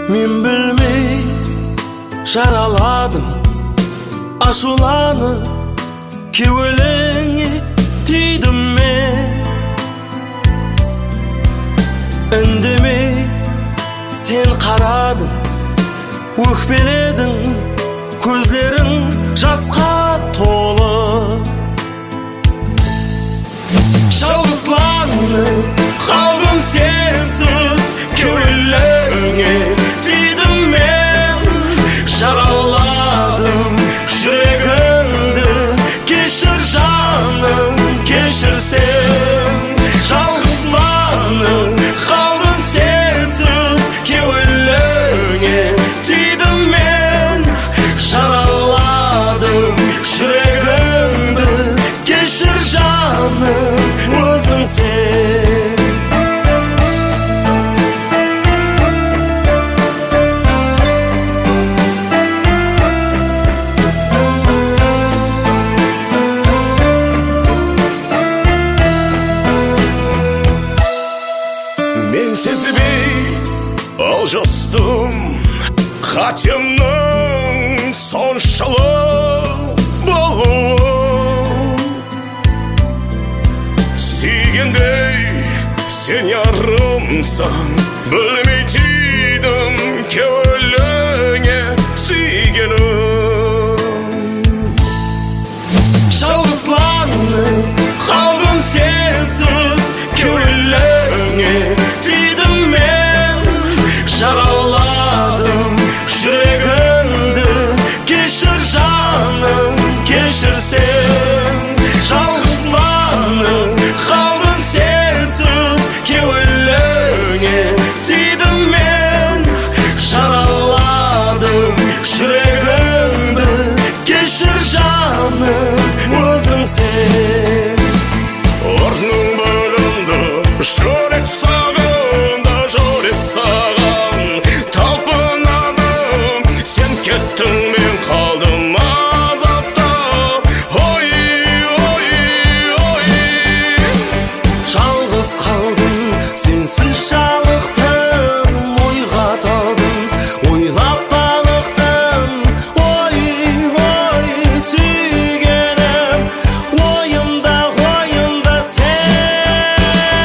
Мен білмей жараладым, ашуланып кеуелеңе түйдім мен. Үндемей сен қарадың, өкпеледің, көзлерің жасқа толы. Жалғызланып қалдым сенсіз, кеуелеңе түйдім мен. Жараладым жүрегіңді, кешір жаным, кешірсең. Жалғызланып қалдым сенсіз, кеуелеңе түйдім мен. Жараладым жүрегіңді, кешір жаным, өзің сен. Мен сезбей алжастым, қатемнің соншалық болуы. Сүйгендей сен ярымсың, білмей түйдім кеуелеңе сүйгенім. Жалғызланып қалдым сенсіз, кеуелеңе түйдім мен. Жараладым жүрегіңді, кешір жаным, кешірсең. Жалғызланып қалдым сенсіз, кеуелеңе түйдім мен. Жараладым жүрегіңді, кешір жаным, өзің сен. Орның бөлінді, жүрек сағында, жүрек саған талпынады. Сен кеттің, мен қалдым азапта. Ой, ой, ой. Жалғыз қалдым, сенсіз жалықтым, ойға талдым, ойлап талықтым. Ой, ой, сүйгенім, ойымда, ойымда сен.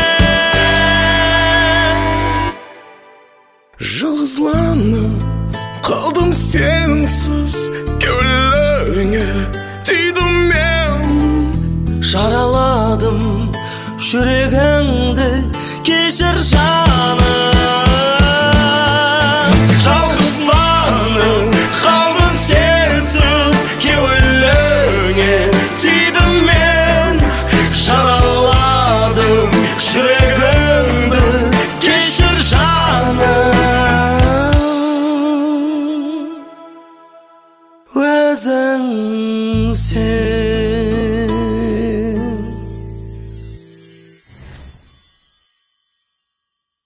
Жалғызланып қалдым сенсіз, кеуелеңе түйдім мен. Жараладым жүрегіңді, кешір жаным. Жалғызланып қалдым сенсіз, кеуелеңе түйдім мен. Жараладым жүрегіңді, кешір жаным, өзің сен.